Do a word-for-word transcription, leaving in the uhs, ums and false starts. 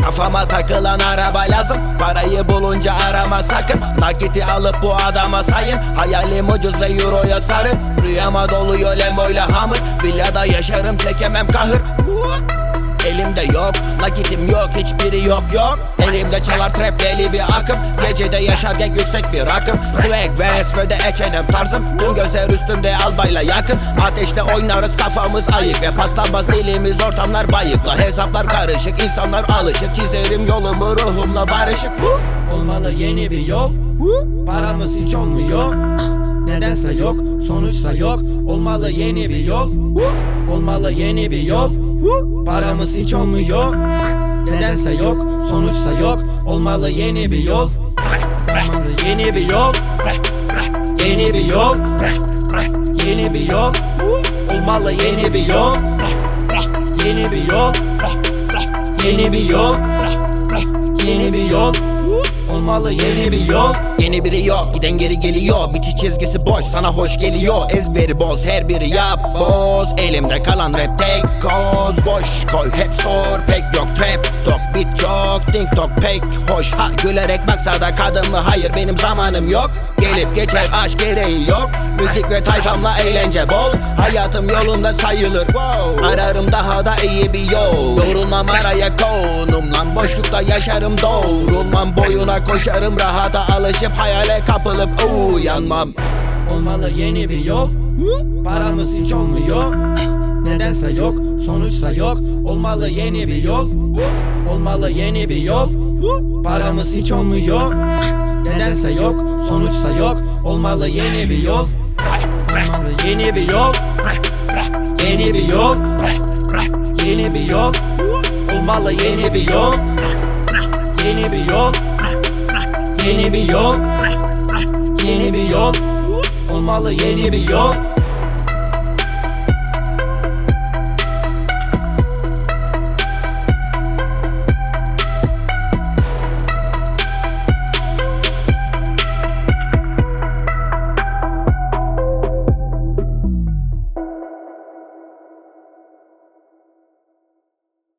Kafama takılan araba lazım, parayı bulunca arama sakın. Nakiti alıp bu adama sayın, hayalim ucuz ve euroya sarın. Rüyama doluyor Lambo'yla hamur, villada yaşarım çekemem kahır. Elimde yok, nakitim yok, hiçbiri yok yok. Elimde çalar trap deli bir akım, gecede yaşarken yüksek bir rakım. Swag ve esmede eçenem tarzım, tüm gözler üstümde albayla yakın. Ateşte oynarız kafamız ayık ve paslanmaz dilimiz ortamlar bayıkla. Hesaplar karışık, insanlar alışık, çizerim yolumu ruhumla barışık. Olmalı yeni bir yol, paramız hiç olmuyor. Nedense yok, sonuçsa yok. Olmalı yeni bir yol, olmalı yeni bir yol. Paramız hiç olmuyor. Nedense yok, sonuçsa yok. Olmalı yeni bir yol, olmalı yeni bir yol. Yeni bir yol, yeni bir yol. Olmalı yeni bir yol, yeni bir yol. Yeni bir yol, yeni bir yol. Olmalı yeni bir yol. Yeni biri yok, giden geri geliyor. Bitiş çizgisi boş, sana hoş geliyor. Ezberi boz, her biri yap boz. Elimde kalan rap tek koz. Boş koy, hep sor, pek yok trap talk. Beat çok, think talk pek hoş. Ha gülerek baksa da kadın mı? Hayır, benim zamanım yok. Gelip geçer, aşk gereği yok. Müzik ve tayfamla eğlence bol. Hayatım yolunda sayılır, wow. Ararım daha da iyi bir yol. Yorulmam araya konumlan, boşlukta yaşarım doğrulmam. Boyuna koşarım, rahata alışıp hayale kapılıp uyanmam. Olmalı yeni bir yol, paramız hiç olmuyor. Nedense yok, sonuçsa yok. Olmalı yeni bir yol, olmalı yeni bir yol. Paramız hiç olmuyor. Nedense yok, sonuçsa yok. Olmalı yeni bir yol, olmalı yeni bir yol. Yeni bir yol, yeni bir yol. Olmalı yeni bir yol, yeni bir yol. Yeni bir yol, yeni bir yol. Olmalı yeni bir yol.